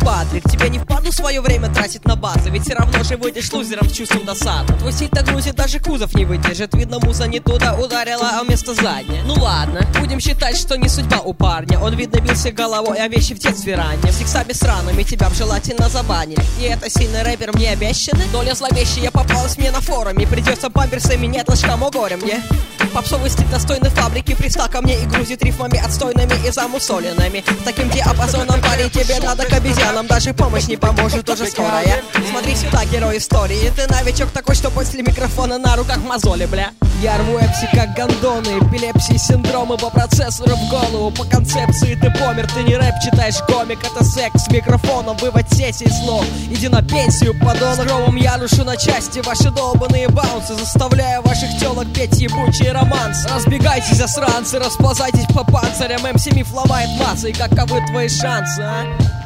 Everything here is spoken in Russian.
Патрик, тебе не впадлу свое время тратить на базы, ведь все равно же выйдешь лузером с чувством досады. Твой стиль-то грузит, даже кузов не выдержит. Видно, муза не туда ударила, а вместо заднее. Ну ладно, будем считать, что не судьба у парня. Он, видно, бился головой о вещи в детстве ранее. С иксами сраными тебя б желательно забанили. И это сильный рэпер мне обещаны. Доля зловещая попалась мне на форуме. Придется памперсы менять ложкам о горе мне. Попсовый стиль достойный фабрики пристал ко мне и грузит рифмами отстойными и замусоленными. С таким диапазоном, парень, тебе надо к обезьянам. Даже помощь не поможет уже скорая. Смотри сюда, герой истории. Ты новичок такой, что после микрофона на руках мозоли, бля. Я рву эпси как гондоны, эпилепсии, синдромы по процессору в голову. По концепции ты помер, ты не рэп читаешь комик. Это секс с микрофоном, вывод сессий слов. Иди на пенсию, подонок. С громом я рушу на части ваши долбаные баунсы, заставляя ваших телок петь ебучие романсы. Разбегайтесь, засранцы, расползайтесь по панцирям. МС Миф ломает массы, и каковы твои шансы, а?